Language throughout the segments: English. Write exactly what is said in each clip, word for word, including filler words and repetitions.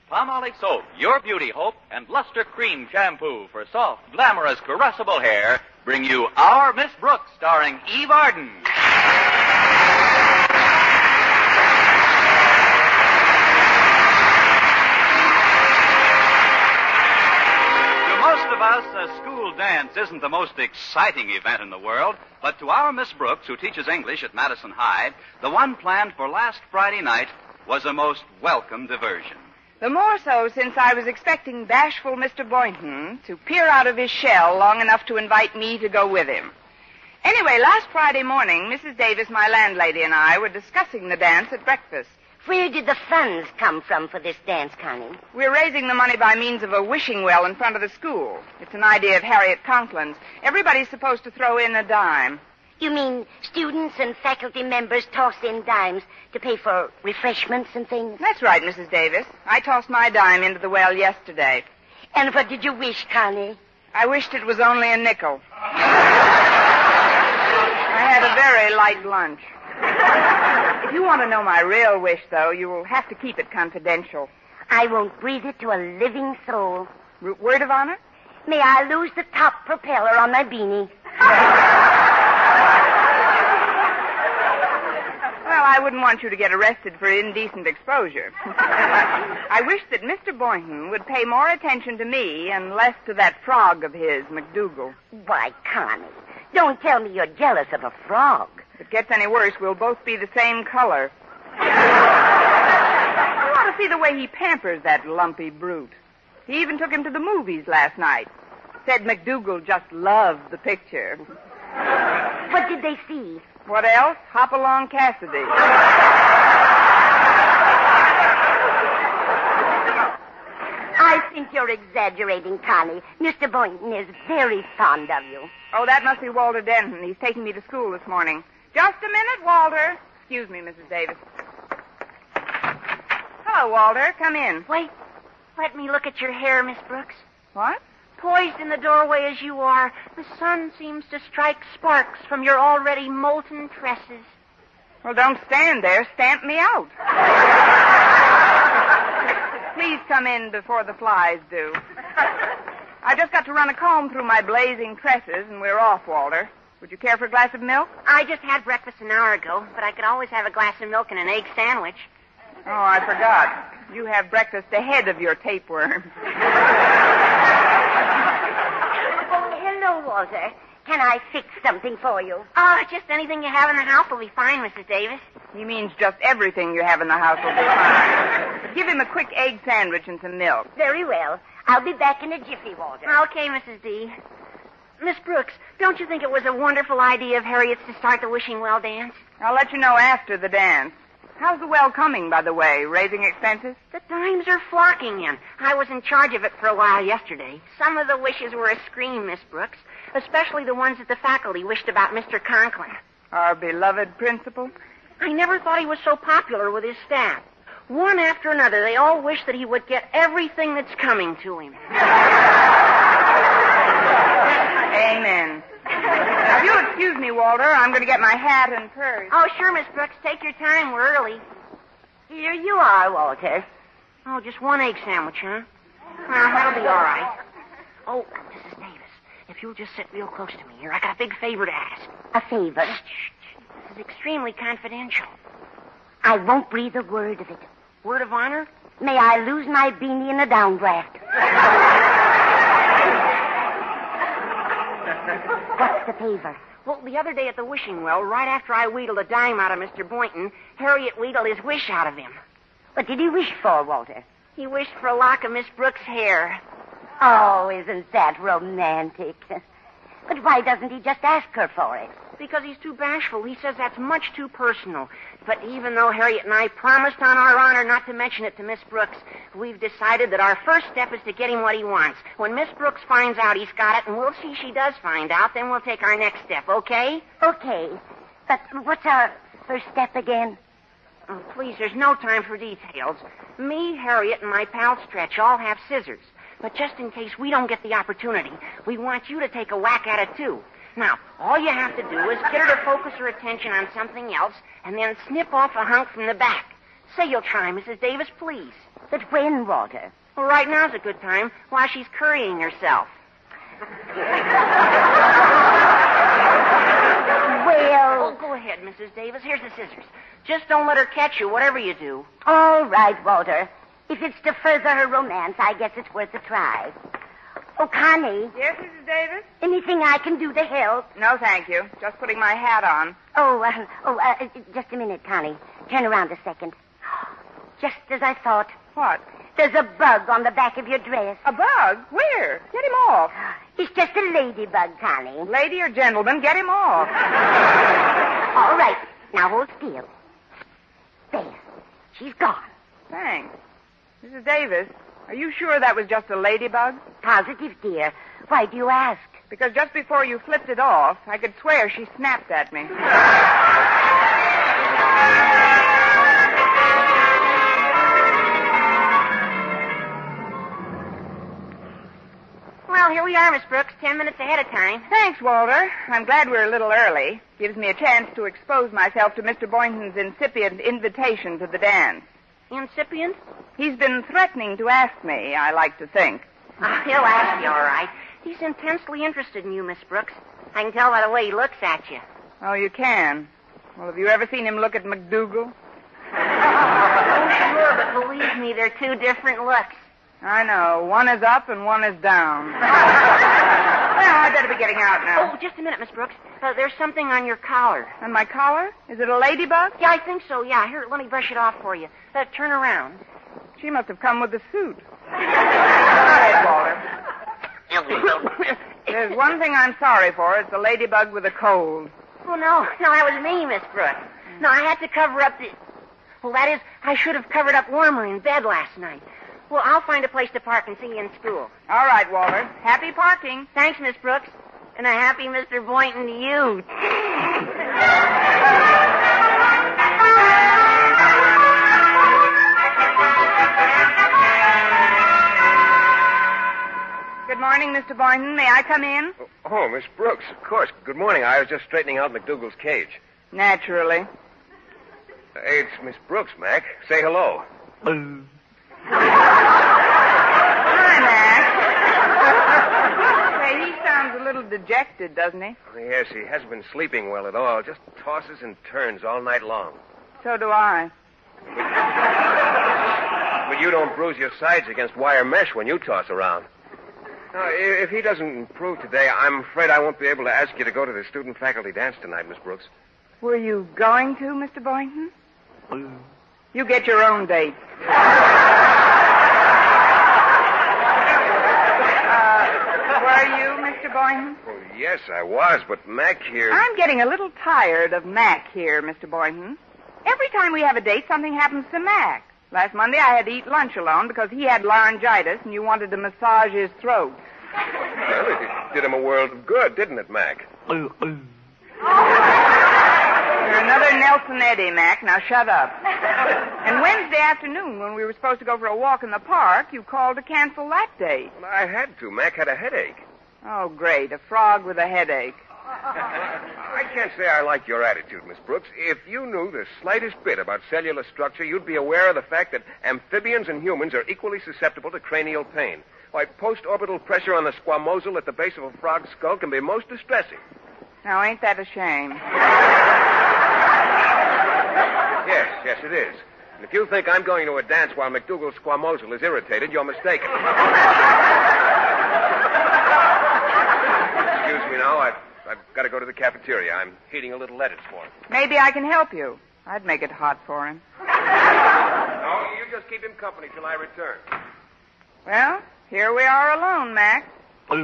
Palmolive Soap, Your Beauty Hope, and Luster Cream Shampoo for soft, glamorous, caressable hair bring you Our Miss Brooks, starring Eve Arden. To us, a school dance isn't the most exciting event in the world, but to our Miss Brooks, who teaches English at Madison High, the one planned for last Friday night was a most welcome diversion. The more so since I was expecting bashful Mister Boynton to peer out of his shell long enough to invite me to go with him. Anyway, last Friday morning, Missus Davis, my landlady, and I were discussing the dance at breakfast. Where did the funds come from for this dance, Connie? We're raising the money by means of a wishing well in front of the school. It's an idea of Harriet Conklin's. Everybody's supposed to throw in a dime. You mean students and faculty members toss in dimes to pay for refreshments and things? That's right, Missus Davis. I tossed my dime into the well yesterday. And what did you wish, Connie? I wished it was only a nickel. I had a very light lunch. If you want to know my real wish, though, you will have to keep it confidential. I won't breathe it to a living soul. R- word of honor? May I lose the top propeller on my beanie. Well, I wouldn't want you to get arrested for indecent exposure. I wish that Mister Boynton would pay more attention to me and less to that frog of his, McDougal. Why, Connie, don't tell me you're jealous of a frog. If it gets any worse, we'll both be the same color. You ought to see the way he pampers that lumpy brute. He even took him to the movies last night. Said McDougal just loved the picture. What did they see? What else? Hopalong Cassidy. I think you're exaggerating, Connie. Mister Boynton is very fond of you. Oh, that must be Walter Denton. He's taking me to school this morning. Just a minute, Walter. Excuse me, Missus Davis. Hello, Walter. Come in. Wait. Let me look at your hair, Miss Brooks. What? Poised in the doorway as you are, the sun seems to strike sparks from your already molten tresses. Well, don't stand there. Stamp me out. Please come in before the flies do. I just got to run a comb through my blazing tresses, and we're off, Walter. Would you care for a glass of milk? I just had breakfast an hour ago, but I could always have a glass of milk and an egg sandwich. Oh, I forgot. You have breakfast ahead of your tapeworm. Oh, hello, Walter. Can I fix something for you? Oh, just anything you have in the house will be fine, Missus Davis. He means just everything you have in the house will be fine. But give him a quick egg sandwich and some milk. Very well. I'll be back in a jiffy, Walter. Okay, Missus D. Miss Brooks, don't you think it was a wonderful idea of Harriet's to start the wishing well dance? I'll let you know after the dance. How's the well coming, by the way? Raising expenses? The dimes are flocking in. I was in charge of it for a while yesterday. Some of the wishes were a scream, Miss Brooks, especially the ones that the faculty wished about Mister Conklin. Our beloved principal? I never thought he was so popular with his staff. One after another, they all wish that he would get everything that's coming to him. Amen. Now, if you'll excuse me, Walter, I'm going to get my hat and purse. Oh, sure, Miss Brooks. Take your time. We're early. Here you are, Walter. Oh, just one egg sandwich, huh? Well, that'll be all right. Oh, Missus Davis, if you'll just sit real close to me here, I got a big favor to ask. A favor? Shh, shh. This is extremely confidential. I won't breathe a word of it. Word of honor? May I lose my beanie in a downdraft. What's the favor? Well, the other day at the wishing well, right after I wheedled a dime out of Mister Boynton, Harriet wheedled his wish out of him. What did he wish for, Walter? He wished for a lock of Miss Brooks' hair. Oh, isn't that romantic? But why doesn't he just ask her for it? Because he's too bashful. He says that's much too personal. But even though Harriet and I promised on our honor not to mention it to Miss Brooks, we've decided that our first step is to get him what he wants. When Miss Brooks finds out he's got it, and we'll see she does find out, then we'll take our next step, okay? Okay. But what's our first step again? Oh, please, there's no time for details. Me, Harriet, and my pal Stretch all have scissors. But just in case we don't get the opportunity, we want you to take a whack at it, too. Now, all you have to do is get her to focus her attention on something else and then snip off a hunk from the back. Say you'll try, Missus Davis, please. But when, Walter? Well, right now's a good time, while she's currying herself. Well... Oh, go ahead, Missus Davis. Here's the scissors. Just don't let her catch you, whatever you do. All right, Walter. If it's to further her romance, I guess it's worth a try. Oh, Connie. Yes, Missus Davis? Anything I can do to help? No, thank you. Just putting my hat on. Oh, uh, oh, uh, just a minute, Connie. Turn around a second. Just as I thought. What? There's a bug on the back of your dress. A bug? Where? Get him off. It's just a ladybug, Connie. Lady or gentleman, get him off. All right. Now hold still. There. She's gone. Thanks. Missus Davis, are you sure that was just a ladybug? Positive, dear. Why do you ask? Because just before you flipped it off, I could swear she snapped at me. Well, here we are, Miss Brooks, ten minutes ahead of time. Thanks, Walter. I'm glad we're a little early. Gives me a chance to expose myself to Mister Boynton's incipient invitation to the dance. Incipient? He's been threatening to ask me, I like to think. Oh, he'll ask you, all right. He's intensely interested in you, Miss Brooks. I can tell by the way he looks at you. Oh, you can? Well, have you ever seen him look at McDougal? Oh, sure, but believe me, they're two different looks. I know. One is up and one is down. Well, I'd better be getting out now. Oh, just a minute, Miss Brooks. Uh, there's something on your collar. On my collar? Is it a ladybug? Yeah, I think so, yeah. Here, let me brush it off for you. Uh, turn around. She must have come with the suit. Go ahead, Walter. There's one thing I'm sorry for. It's a ladybug with a cold. Oh, no. No, that was me, Miss Brooks. No, I had to cover up the... Well, that is, I should have covered up warmer in bed last night. Well, I'll find a place to park and see you in school. All right, Walter. Happy parking. Thanks, Miss Brooks. And a happy Mister Boynton to you. Good morning, Mister Boynton. May I come in? Oh, Miss Brooks, of course. Good morning. I was just straightening out McDougal's cage. Naturally. Hey, it's Miss Brooks, Mac. Say hello. Hi, Mac. Say, he sounds a little dejected, doesn't he? Oh, yes, he hasn't been sleeping well at all. Just tosses and turns all night long. So do I. But you don't bruise your sides against wire mesh when you toss around. Now, if he doesn't improve today, I'm afraid I won't be able to ask you to go to the student-faculty dance tonight, Miss Brooks. Were you going to, Mister Boynton? You get your own date. uh, were you, Mister Boynton? Well, yes, I was, but Mac here... I'm getting a little tired of Mac here, Mister Boynton. Every time we have a date, something happens to Mac. Last Monday, I had to eat lunch alone because he had laryngitis and you wanted to massage his throat. Well, it did him a world of good, didn't it, Mac? You're another Nelson Eddy, Mac. Now shut up. And Wednesday afternoon, when we were supposed to go for a walk in the park, you called to cancel that date. Well, I had to. Mac had a headache. Oh, great. A frog with a headache. I can't say I like your attitude, Miss Brooks. If you knew the slightest bit about cellular structure, you'd be aware of the fact that amphibians and humans are equally susceptible to cranial pain. Why, post-orbital pressure on the squamosal at the base of a frog's skull can be most distressing. Now, ain't that a shame? Yes, yes, it is. And if you think I'm going to a dance while McDougal's squamosal is irritated, you're mistaken. Excuse me now. I've, I've got to go to the cafeteria. I'm heating a little lettuce for him. Maybe I can help you. I'd make it hot for him. No, you just keep him company till I return. Well, here we are alone, Mac. Oh,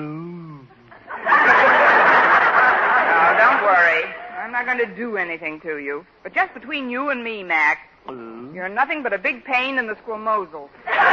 don't worry. I'm not going to do anything to you. But just between you and me, Mac, you're nothing but a big pain in the squamosal.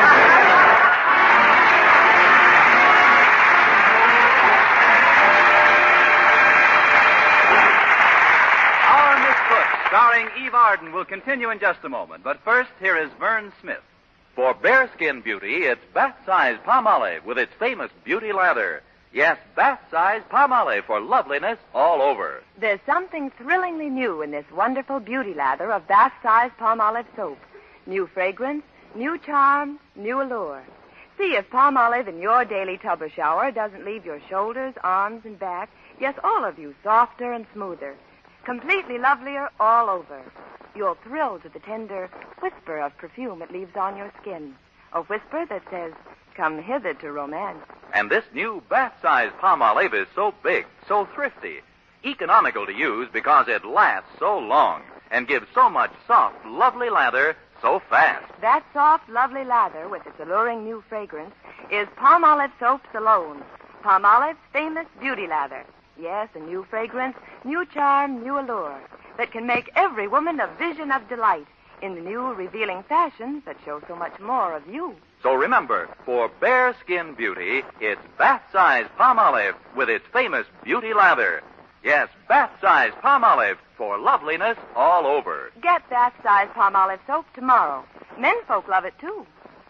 Our Miss Brooks, starring Eve Arden, will continue in just a moment. But first, here is Vern Smith. For bare-skin beauty, it's bath-size Palmolive with its famous beauty lather. Yes, bath-size Palmolive for loveliness all over. There's something thrillingly new in this wonderful beauty lather of bath-size Palmolive soap. New fragrance, New charm, new allure. See if Palmolive in your daily tub or shower doesn't leave your shoulders, arms, and back, yes, all of you, softer and smoother. Completely lovelier all over. You'll thrill to the tender whisper of perfume it leaves on your skin. A whisper that says, come hither to romance. And this new bath-size Palmolive is so big, so thrifty, economical to use because it lasts so long and gives so much soft, lovely lather so fast. That soft, lovely lather with its alluring new fragrance is Palmolive soaps alone. Palmolive's famous beauty lather. Yes, a new fragrance, new charm, new allure that can make every woman a vision of delight in the new revealing fashions that show so much more of you. So remember, for bare skin beauty, it's bath-size Palmolive with its famous beauty lather. Yes, bath-size Palmolive for loveliness all over. Get bath-size Palmolive soap tomorrow. Menfolk love it, too.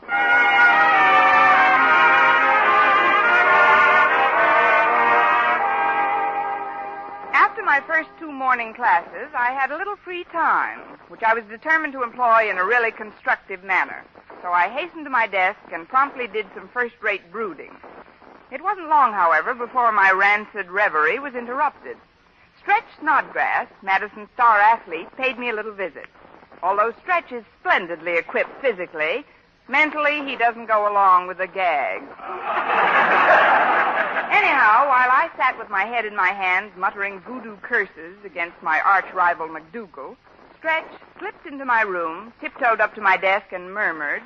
After my first two morning classes, I had a little free time, which I was determined to employ in a really constructive manner. So I hastened to my desk and promptly did some first-rate brooding. It wasn't long, however, before my rancid reverie was interrupted. Stretch Snodgrass, Madison's star athlete, paid me a little visit. Although Stretch is splendidly equipped physically, mentally he doesn't go along with the gag. Anyhow, while I sat with my head in my hands, muttering voodoo curses against my arch-rival McDougal, Stretch slipped into my room, tiptoed up to my desk, and murmured,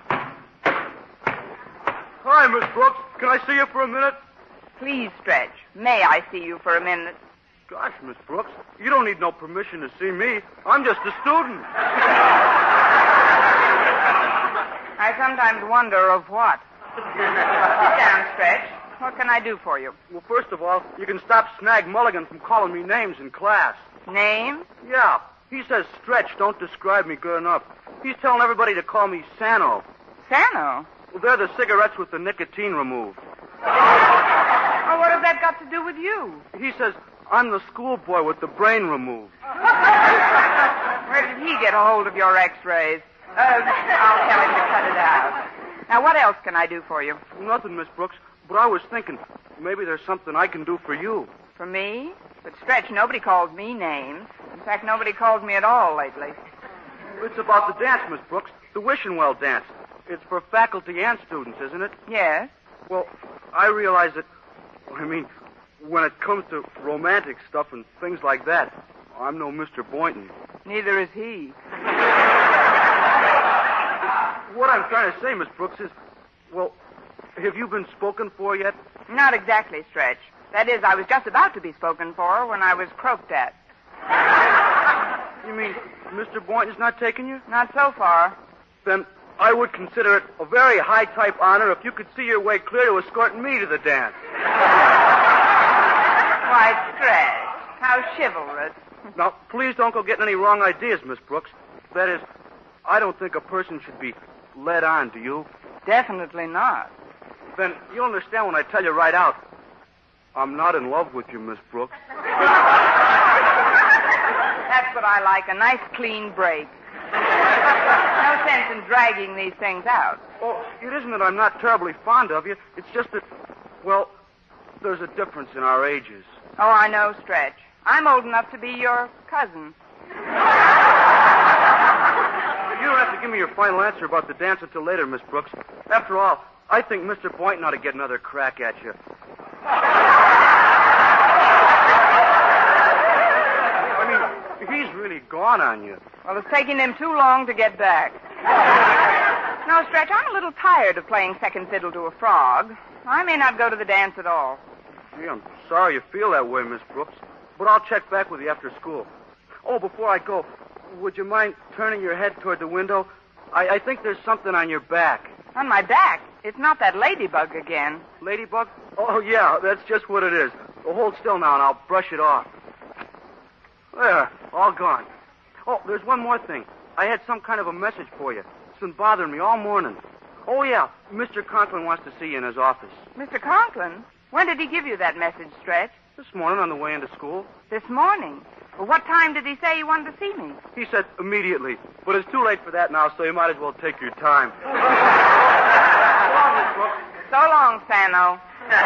Hi, Miss Brooks. Can I see you for a minute? Please, Stretch, may I see you for a minute? Gosh, Miss Brooks, you don't need no permission to see me. I'm just a student. I sometimes wonder of what. Sit down, Stretch. What can I do for you? Well, first of all, you can stop Snag Mulligan from calling me names in class. Name? Yeah. He says Stretch don't describe me good enough. He's telling everybody to call me Sano. Sano? Well, they're the cigarettes with the nicotine removed. Well, what has that got to do with you? He says I'm the schoolboy with the brain removed. Where did he get a hold of your x-rays? Uh, I'll tell him to cut it out. Now, what else can I do for you? Nothing, Miss Brooks, but I was thinking maybe there's something I can do for you. For me? But, Stretch, nobody calls me names. In fact, nobody calls me at all lately. It's about the dance, Miss Brooks, the Wishing Well dance. It's for faculty and students, isn't it? Yes. Well, I realize that, I mean, when it comes to romantic stuff and things like that, I'm no Mister Boynton. Neither is he. What I'm trying to say, Miss Brooks, is, well, have you been spoken for yet? Not exactly, Stretch. That is, I was just about to be spoken for when I was croaked at. You mean Mister Boynton's not taking you? Not so far. Then I would consider it a very high-type honor if you could see your way clear to escorting me to the dance. Why, Stretch, how chivalrous. Now, please don't go getting any wrong ideas, Miss Brooks. That is, I don't think a person should be led on, do you? Definitely not. Then you'll understand when I tell you right out. I'm not in love with you, Miss Brooks. That's what I like, a nice clean break. No sense in dragging these things out. Oh, it isn't that I'm not terribly fond of you. It's just that, well, there's a difference in our ages. Oh, I know, Stretch. I'm old enough to be your cousin. You don't have to give me your final answer about the dance until later, Miss Brooks. After all, I think Mister Boynton ought to get another crack at you. I mean, he's really gone on you. Well, it's taking him too long to get back. No, Stretch, I'm a little tired of playing second fiddle to a frog. I may not go to the dance at all. Gee, I'm sorry you feel that way, Miss Brooks, but I'll check back with you after school. Oh, before I go, would you mind turning your head toward the window? I, I think there's something on your back. On my back? It's not that ladybug again. Ladybug? Oh, yeah, that's just what it is. Well, hold still now, and I'll brush it off. There, all gone. Oh, there's one more thing. I had some kind of a message for you. It's been bothering me all morning. Oh, yeah, Mister Conklin wants to see you in his office. Mister Conklin? When did he give you that message, Stretch? This morning on the way into school. This morning? Well, what time did he say he wanted to see me? He said immediately. But it's too late for that now, so you might as well take your time. So long, Sano.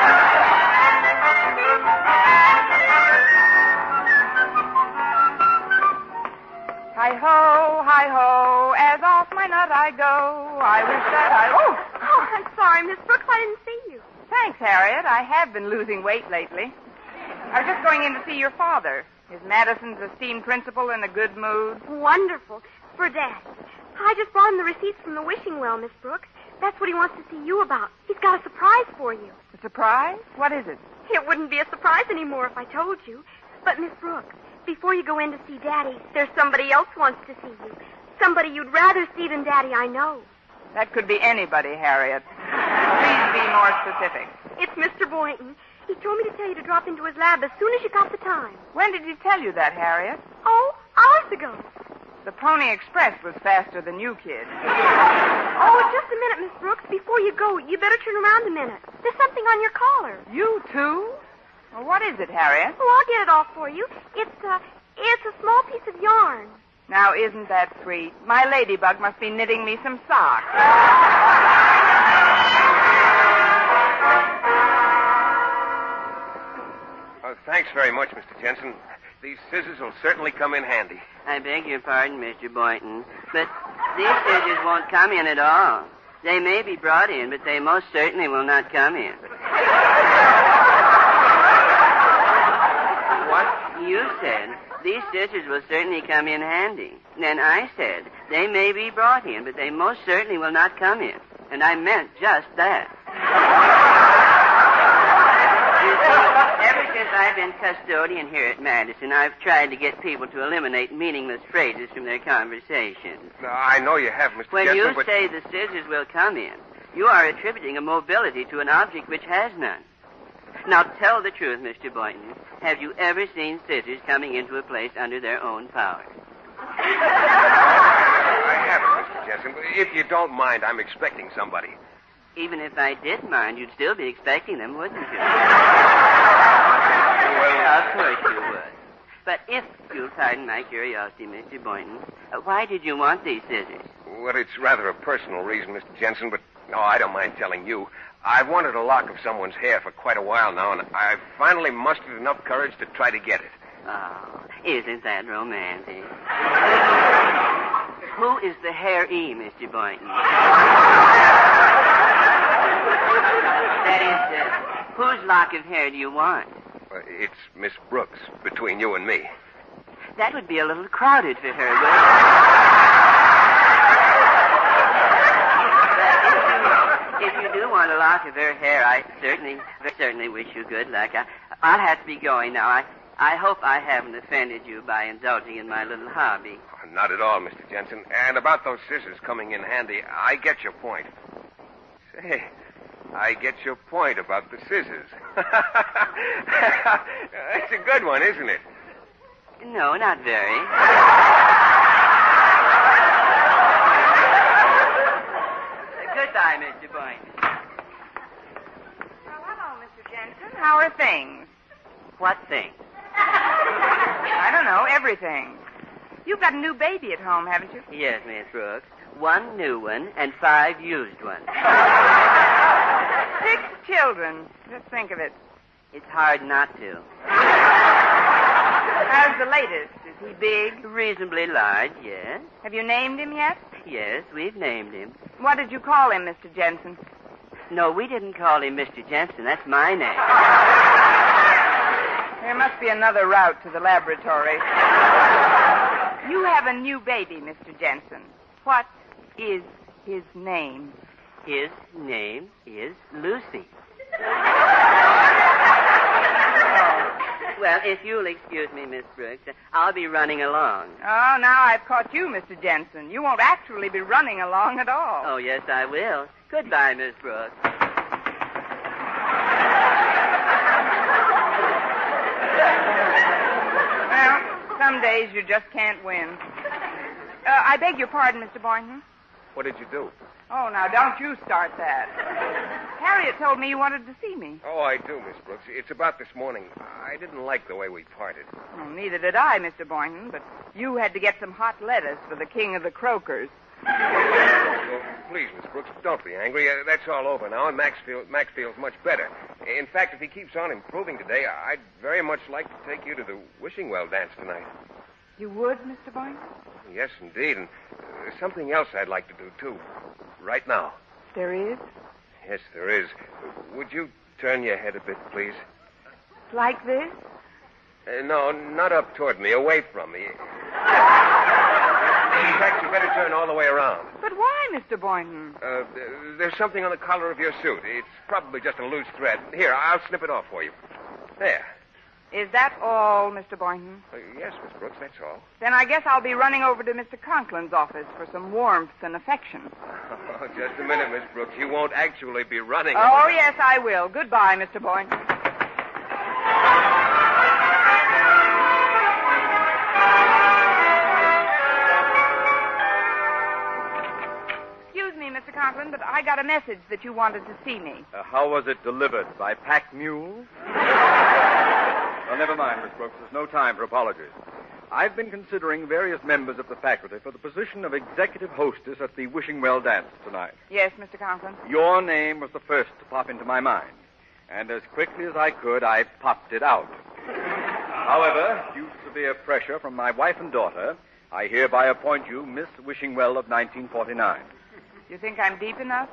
Hi-ho, hi-ho, as off my nut I go. I wish that I... Oh! Oh, I'm sorry, Miss Brooks. I didn't see you. Thanks, Harriet. I have been losing weight lately. I was just going in to see your father. Is Madison's esteemed principal in a good mood? Wonderful. For Dad. I just brought him the receipts from the wishing well, Miss Brooks. That's what he wants to see you about. He's got a surprise for you. A surprise? What is it? It wouldn't be a surprise anymore if I told you. But, Miss Brooks, before you go in to see Daddy, there's somebody else wants to see you. Somebody you'd rather see than Daddy, I know. That could be anybody, Harriet. Please be more specific. It's Mister Boynton. He told me to tell you to drop into his lab as soon as you got the time. When did he tell you that, Harriet? Oh, hours ago. The Pony Express was faster than you, kid. Oh, just a minute, Miss Brooks. Before you go, you better turn around a minute. There's something on your collar. You, too? Well, what is it, Harriet? Oh, I'll get it off for you. It's, uh, it's a small piece of yarn. Now, isn't that sweet? My ladybug must be knitting me some socks. Oh, thanks very much, Mister Jensen. These scissors will certainly come in handy. I beg your pardon, Mister Boynton, but these scissors won't come in at all. They may be brought in, but they most certainly will not come in. What? You said these scissors will certainly come in handy. Then I said they may be brought in, but they most certainly will not come in. And I meant just that. You see, ever since I've been custodian here at Madison, I've tried to get people to eliminate meaningless phrases from their conversations. Uh, I know you have, Mister When Jensen, you but... say the scissors will come in, you are attributing a mobility to an object which has none. Now, tell the truth, Mister Boynton. Have you ever seen scissors coming into a place under their own power? I haven't, Mister Jensen. If you don't mind, I'm expecting somebody. Even if I did mind, you'd still be expecting them, wouldn't you? Well, of course you would. But if you'll pardon my curiosity, Mister Boynton, uh, why did you want these scissors? Well, it's rather a personal reason, Mister Jensen, but no, I don't mind telling you. I've wanted a lock of someone's hair for quite a while now, and I've finally mustered enough courage to try to get it. Oh, isn't that romantic? Who is the hair-e, Mister Boynton? That is, uh, whose lock of hair do you want? Uh, it's Miss Brooks, between you and me. That would be a little crowded for her, wouldn't it? If you do want a lock of her hair, I certainly, certainly wish you good luck. I, I'll have to be going now. I, I hope I haven't offended you by indulging in my little hobby. Oh, not at all, Mister Jensen. And about those scissors coming in handy, I get your point. Say, I get your point about the scissors. That's a good one, isn't it? No, not very. Goodbye, Mister Boynton. Well, hello, Mister Jensen. How are things? What thing? I don't know, everything. You've got a new baby at home, haven't you? Yes, Miss Brooks. One new one and five used ones. Six children. Just think of it. It's hard not to. How's the latest? Is he big? Reasonably large, yes. Have you named him yet? Yes, we've named him. What did you call him, Mister Jensen? No, we didn't call him Mister Jensen. That's my name. There must be another route to the laboratory. You have a new baby, Mister Jensen. What is his name? His name is Lucy. Well, if you'll excuse me, Miss Brooks, I'll be running along. Oh, now I've caught you, Mister Jensen. You won't actually be running along at all. Oh, yes, I will. Goodbye, Miss Brooks. Well, some days you just can't win. Uh, I beg your pardon, Mister Boynton. What did you do? Oh, now, don't you start that. Harriet told me you wanted to see me. Oh, I do, Miss Brooks. It's about this morning. I didn't like the way we parted. Well, neither did I, Mister Boynton, but you had to get some hot lettuce for the king of the croakers. Well, please, Miss Brooks, don't be angry. Uh, that's all over now, and Max, feel, Max feels much better. In fact, if he keeps on improving today, I'd very much like to take you to the Wishing Well dance tonight. You would, Mister Boynton? Yes, indeed. And there's something else I'd like to do, too. Right now. There is? Yes, there is. Would you turn your head a bit, please? Like this? Uh, no, not up toward me, away from me. In fact, you better turn all the way around. But why, Mister Boynton? Uh, there's something on the collar of your suit. It's probably just a loose thread. Here, I'll snip it off for you. There. Is that all, Mister Boynton? Uh, yes, Miss Brooks, that's all. Then I guess I'll be running over to Mister Conklin's office for some warmth and affection. Oh, just a minute, Miss Brooks. You won't actually be running. Oh, yes, I will. Goodbye, Mister Boynton. Excuse me, Mister Conklin, but I got a message that you wanted to see me. Uh, how was it delivered? By pack mule? Well, never mind, Miss Brooks. There's no time for apologies. I've been considering various members of the faculty for the position of executive hostess at the Wishing Well dance tonight. Yes, Mister Conklin. Your name was the first to pop into my mind. And as quickly as I could, I popped it out. However, due to severe pressure from my wife and daughter, I hereby appoint you Miss Wishing Well of nineteen forty-nine. You think I'm deep enough?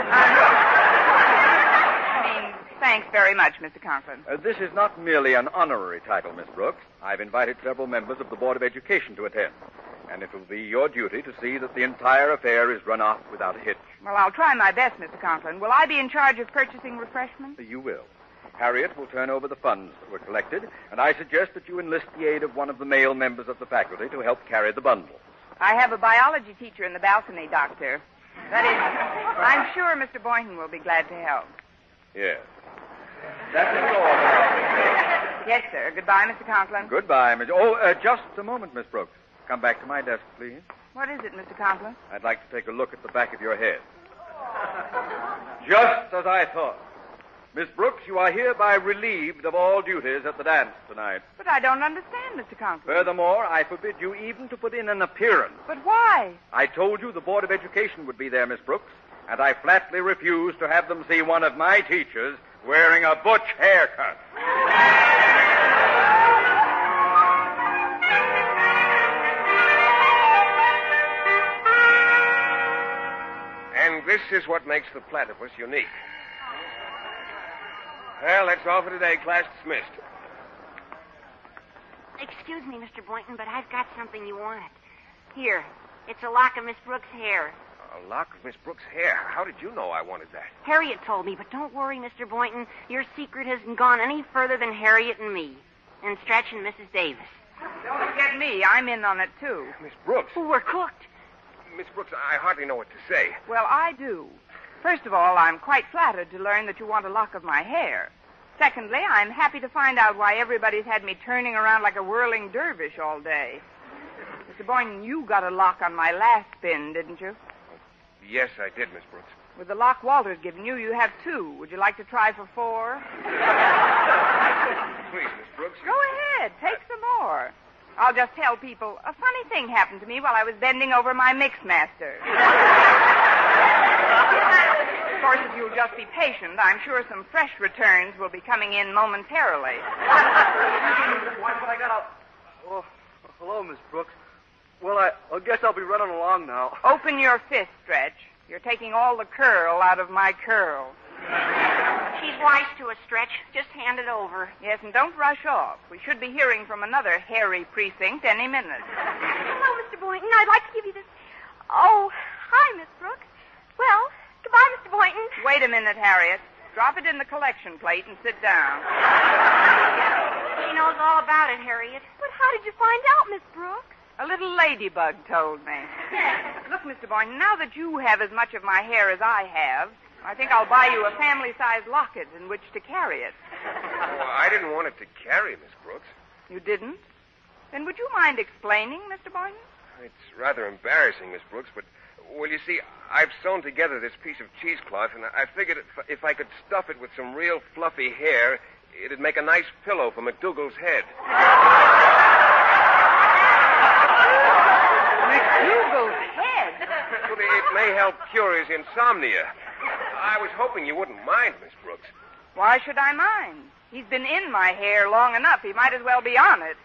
I mean, thanks very much, Mister Conklin. Uh, this is not merely an honorary title, Miss Brooks. I've invited several members of the Board of Education to attend. And it will be your duty to see that the entire affair is run off without a hitch. Well, I'll try my best, Mister Conklin. Will I be in charge of purchasing refreshments? You will. Harriet will turn over the funds that were collected, and I suggest that you enlist the aid of one of the male members of the faculty to help carry the bundles. I have a biology teacher in the balcony, Doctor. That is, I'm sure Mister Boynton will be glad to help. Yes. That is all. Yes, sir. Goodbye, Mister Conklin. Goodbye, Miss... Oh, uh, just a moment, Miss Brooks. Come back to my desk, please. What is it, Mister Conklin? I'd like to take a look at the back of your head. Just as I thought. Miss Brooks, you are hereby relieved of all duties at the dance tonight. But I don't understand, Mister Conklin. Furthermore, I forbid you even to put in an appearance. But why? I told you the Board of Education would be there, Miss Brooks, and I flatly refuse to have them see one of my teachers wearing a butch haircut. And this is what makes the platypus unique. Well, that's all for today. Class dismissed. Excuse me, Mister Boynton, but I've got something you wanted. Here, it's a lock of Miss Brooks' hair. A lock of Miss Brooks' hair. How did you know I wanted that? Harriet told me, but don't worry, Mister Boynton. Your secret hasn't gone any further than Harriet and me. And Stretch and Missus Davis. Don't forget me. I'm in on it, too. Miss Brooks. Oh, we're cooked. Miss Brooks, I hardly know what to say. Well, I do. First of all, I'm quite flattered to learn that you want a lock of my hair. Secondly, I'm happy to find out why everybody's had me turning around like a whirling dervish all day. Mister Boynton, you got a lock on my last spin, didn't you? Yes, I did, Miss Brooks. With the lock Walter's given you, you have two. Would you like to try for four? Please, Miss Brooks. Go ahead. Take some more. I'll just tell people a funny thing happened to me while I was bending over my mixmaster. Of course, if you'll just be patient, I'm sure some fresh returns will be coming in momentarily. Why would I got out? Oh, hello, Miss Brooks. Well, I, I guess I'll be running along now. Open your fist, Stretch. You're taking all the curl out of my curl. She's wise to a Stretch. Just hand it over. Yes, and don't rush off. We should be hearing from another hairy precinct any minute. Hello, Mister Boynton. I'd like to give you this. Oh, hi, Miss Brooks. Well, goodbye, Mister Boynton. Wait a minute, Harriet. Drop it in the collection plate and sit down. She knows all about it, Harriet. But how did you find out, Miss Brooks? A little ladybug told me. Look, Mister Boynton, now that you have as much of my hair as I have, I think I'll buy you a family-sized locket in which to carry it. Oh, I didn't want it to carry, Miss Brooks. You didn't? Then would you mind explaining, Mister Boynton? It's rather embarrassing, Miss Brooks, but Well, you see, I've sewn together this piece of cheesecloth, and I figured if, if I could stuff it with some real fluffy hair, it'd make a nice pillow for McDougal's head. McDougal's head? Well, it may help cure his insomnia. I was hoping you wouldn't mind, Miss Brooks. Why should I mind? He's been in my hair long enough. He might as well be on it.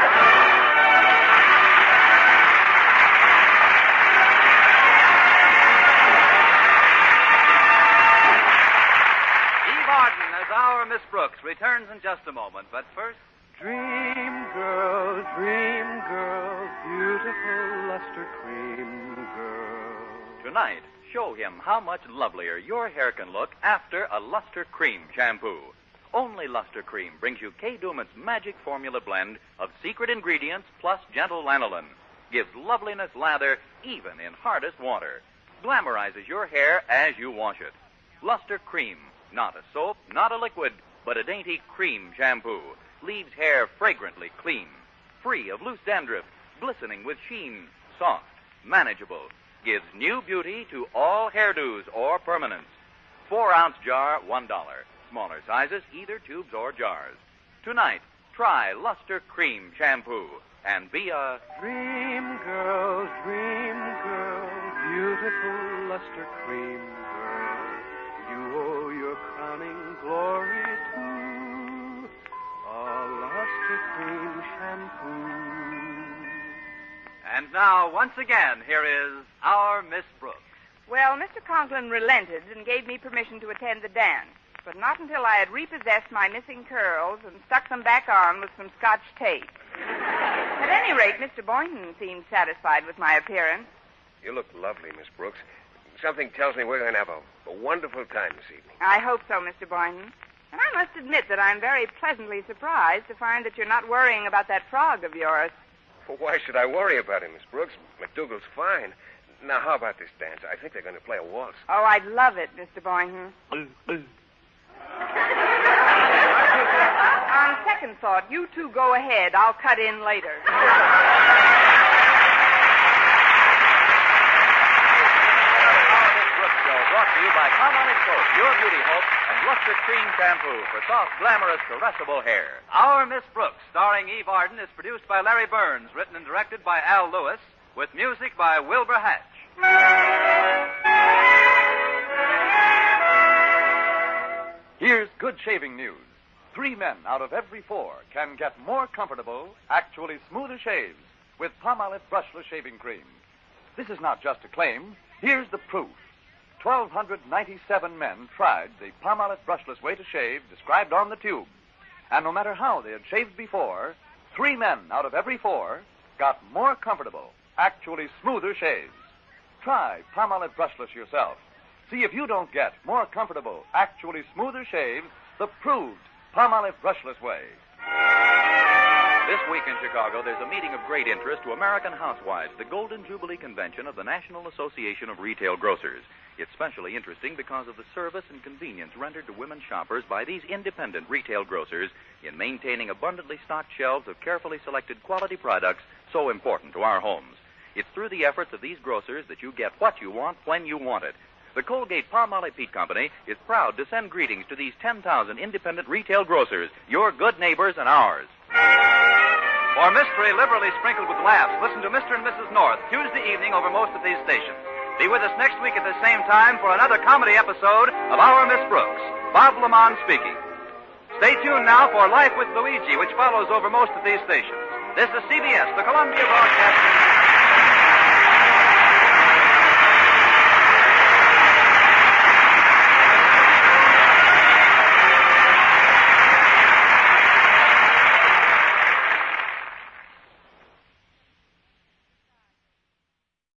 Eve Arden as our Miss Brooks returns in just a moment, but first... Dream girl, dream girl, beautiful luster cream girl. Tonight, show him how much lovelier your hair can look after a Luster Cream shampoo. Only Luster Cream brings you Kay Daumit's magic formula blend of secret ingredients plus gentle lanolin. Gives loveliness lather even in hardest water. Glamorizes your hair as you wash it. Luster Cream, not a soap, not a liquid, but a dainty cream shampoo. Leaves hair fragrantly clean, free of loose dandruff, glistening with sheen, soft, manageable. Gives new beauty to all hairdos or permanents. Four-ounce jar, one dollar. Smaller sizes, either tubes or jars. Tonight, try Luster Cream Shampoo and be a... Dream girl, dream girl, beautiful luster cream girl. You owe your crowning glory to a luster cream shampoo. And now, once again, here is our Miss Brooks. Well, Mister Conklin relented and gave me permission to attend the dance, but not until I had repossessed my missing curls and stuck them back on with some Scotch tape. At any rate, Mister Boynton seemed satisfied with my appearance. You look lovely, Miss Brooks. Something tells me we're going to have a, a wonderful time this evening. I hope so, Mister Boynton. And I must admit that I'm very pleasantly surprised to find that you're not worrying about that frog of yours. Well, why should I worry about him, Miss Brooks? McDougal's fine. Now, how about this dance? I think they're going to play a waltz. Oh, I'd love it, Mister Boynton. On second thought, you two go ahead. I'll cut in later. Brought to you by Palmolive Soap, Your Beauty Hope, and Luster Cream Shampoo for soft, glamorous, caressable hair. Our Miss Brooks, starring Eve Arden, is produced by Larry Burns, written and directed by Al Lewis, with music by Wilbur Hatch. Here's good shaving news. Three men out of every four can get more comfortable, actually smoother shaves with Palmolive Brushless Shaving Cream. This is not just a claim. Here's the proof. one thousand two hundred ninety-seven men tried the Palmolive brushless way to shave described on the tube. And no matter how they had shaved before, three men out of every four got more comfortable, actually smoother shaves. Try Palmolive brushless yourself. See if you don't get more comfortable, actually smoother shaves the proved Palmolive brushless way. This week in Chicago, there's a meeting of great interest to American housewives, the Golden Jubilee Convention of the National Association of Retail Grocers. It's especially interesting because of the service and convenience rendered to women shoppers by these independent retail grocers in maintaining abundantly stocked shelves of carefully selected quality products so important to our homes. It's through the efforts of these grocers that you get what you want when you want it. The Colgate-Palmolive Peat Company is proud to send greetings to these ten thousand independent retail grocers, your good neighbors and ours. For mystery liberally sprinkled with laughs, listen to Mister and Missus North Tuesday evening over most of these stations. Be with us next week at the same time for another comedy episode of Our Miss Brooks. Bob Lamont speaking. Stay tuned now for Life with Luigi, which follows over most of these stations. This is C B S, the Columbia Broadcasting